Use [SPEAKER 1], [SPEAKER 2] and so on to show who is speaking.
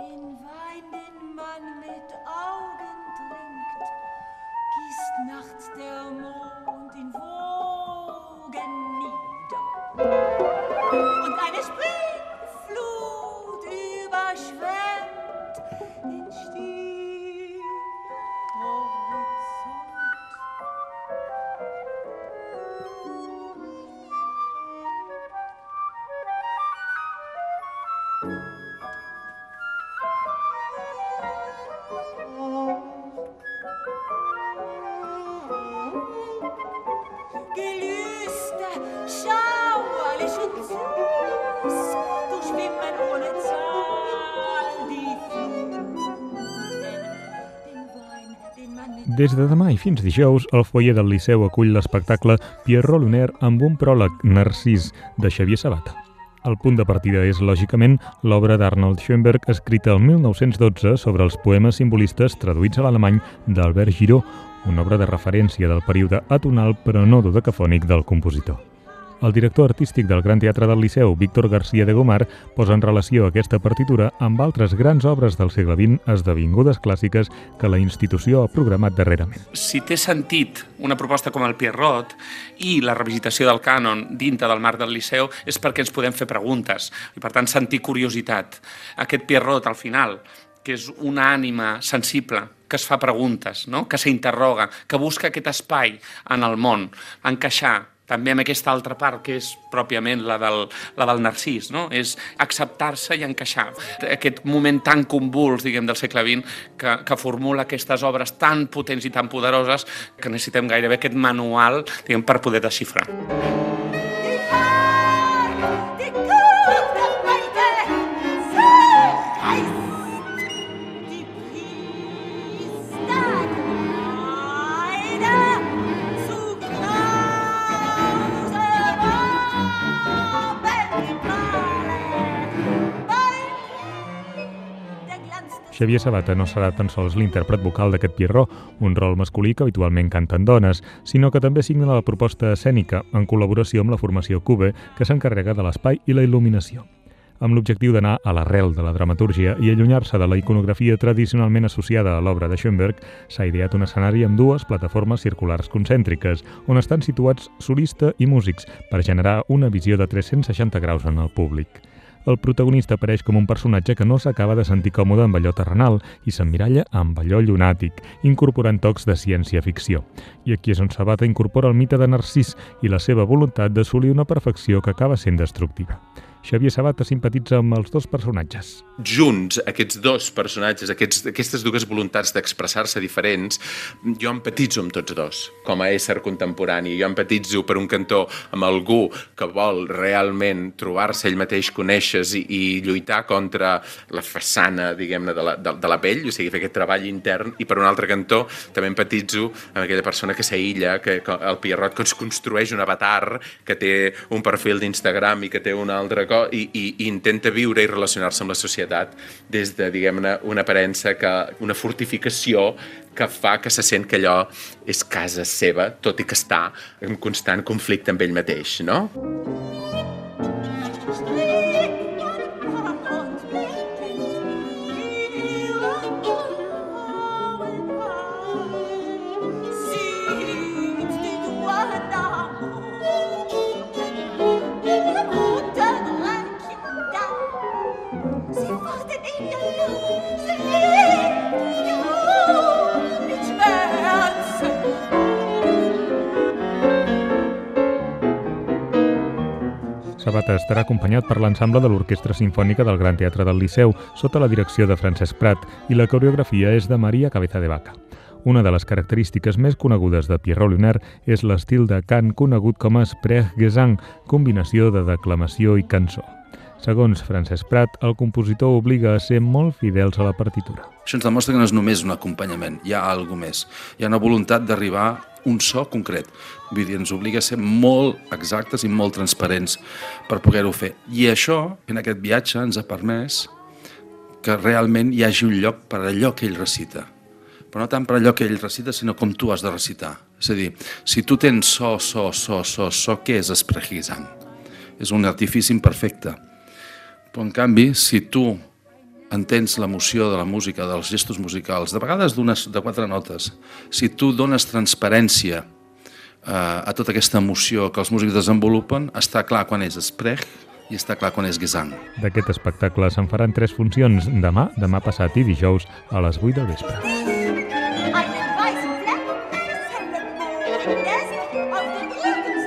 [SPEAKER 1] Den Wein, den man mit Augen trinkt, gießt nachts der Mond in Wogen nieder. Und eine Springflut überschwemmt den stillen Horizont. Gelüste, schauerlich und süß, durchschwimmen ohne Zahl die Fluten. Den Wein, den man mit...
[SPEAKER 2] Des de demà i fins dijous, el foyer del Liceu acull l'espectacle Pierrot Lunaire amb un pròleg, Narcís, de Xavier Sabata. El punt de partida és, lògicament, l'obra d'Arnold Schoenberg, escrita el 1912 sobre els poemes simbolistes traduïts a l'alemany d'Albert Giraud, una obra de referència del període atonal però no dodecafònic del compositor. El director artístic del Gran Teatre del Liceu, Víctor García de Gomar, posa en relació aquesta partitura amb altres grans obres del segle XX esdevingudes clàssiques que la institució ha programat darrerament.
[SPEAKER 3] Si té sentit una proposta com el Pierrot i la revisitació del cànon dintre del marc del Liceu és perquè ens podem fer preguntes i, per tant, sentir curiositat. Aquest Pierrot, al final, que és una ànima sensible, que es fa preguntes, no? Que s'interroga, que busca aquest espai en el món, encaixar també amb aquesta altra part, que és pròpiament la del Narcís, no? És acceptar-se i encaixar. Aquest moment tan convuls, diguem, del segle XX, que formula aquestes obres tan potents i tan poderoses que necessitem gairebé aquest manual, diguem, per poder desxifrar.
[SPEAKER 2] Xavier Sabata no serà tan sols l'intèrpret vocal d'aquest Pierrot, un rol masculí que habitualment canten dones, sinó que també signa la proposta escènica, en col·laboració amb la formació Cube, que s'encarrega de l'espai i la il·luminació. Amb l'objectiu d'anar a l'arrel de la dramatúrgia i allunyar-se de la iconografia tradicionalment associada a l'obra de Schoenberg, s'ha ideat un escenari amb dues plataformes circulars concèntriques, on estan situats solista i músics, per generar una visió de 360 graus en el públic. El protagonista apareix com un personatge que no s'acaba de sentir còmode amb allò terrenal i s'emmiralla amb allò llunàtic, incorporant tocs de ciència-ficció. I aquí és on Sabata incorpora el mite de Narcís i la seva voluntat d'assolir una perfecció que acaba sent destructiva. Xavier Sabata simpatitza amb els dos personatges.
[SPEAKER 4] Junts, aquests dos personatges, aquestes dues voluntats d'expressar-se diferents, jo empatitzo amb tots dos, com a ésser contemporani. Jo empatitzo, per un cantó, amb algú que vol realment trobar-se ell mateix, conèixer i lluitar contra la façana, diguem-ne, de la pell, o sigui, fer aquest treball intern, i per un altre cantó també empatitzo amb aquella persona que s'aïlla, el Pierrot, que es construeix un avatar, que té un perfil d'Instagram i que té un altre i intenta viure i relacionar-se amb la societat des de, diguem-ne, una aparença, una fortificació que fa que se sent que allò és casa seva, tot i que està en constant conflicte amb ell mateix, no?
[SPEAKER 2] Sabata estarà acompanyat per l'ensemble de l'Orquestra Simfònica del Gran Teatre del Liceu, sota la direcció de Francesc Prat, i la coreografia és de Maria Cabeza de Vaca. Una de les característiques més conegudes de Pierrot Lunaire és l'estil de cant conegut com a Sprechgesang, combinació de declamació i cançó. Segons Francesc Prat, el compositor obliga a ser molt fidels a la partitura.
[SPEAKER 5] Això ens demostra que no és només un acompanyament, hi ha alguna més. Hi ha una voluntat d'arribar a un so concret. Vull dir, ens obliga a ser molt exactes i molt transparents per poder-ho fer. I això, en aquest viatge, ens ha permès que realment hi hagi un lloc per allò que ell recita. Però no tant per allò que ell recita, sinó com tu has de recitar. És a dir, si tu tens so, què és Sprechgesang? És un artifici imperfecte. Però, en canvi, si tu entens l'emoció de la música, dels gestos musicals, de vegades de 4 notes, si tu dones transparència a tota aquesta emoció que els músics desenvolupen, està clar quan és Sprech i està clar quan és Gesang.
[SPEAKER 2] D'aquest espectacle se'n faran 3 funcions demà passat i dijous a les 8 del vespre.
[SPEAKER 1] Einen weißen Fleck, des hellen Mondes auf dem Rücken